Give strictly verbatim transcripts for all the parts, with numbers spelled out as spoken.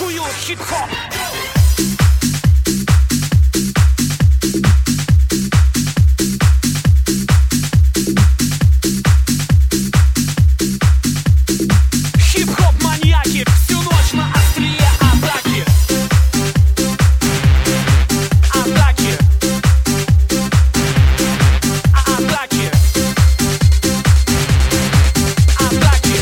чую хип-хоп. Хип-хоп-маньяки всю ночь на острие атаки. Атаки. Атаки. Атаки.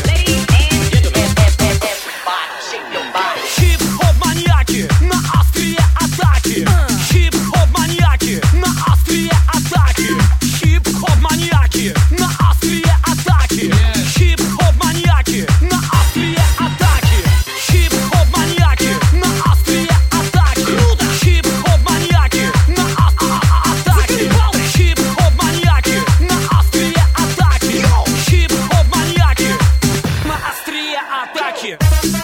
Хип-хоп-маньяки на острие атаки. Хип-хоп-маньяки на острие атаки. Хип-хоп-маньяки на острие атаки. Хип-хоп-маньяки на острие атаки. Хип-хоп-маньяки на острие атаки. Хип-хоп-маньяки на атаки. Хип-хоп-маньяки на острие атаки. Хип-хоп-маньяки на острие атаки.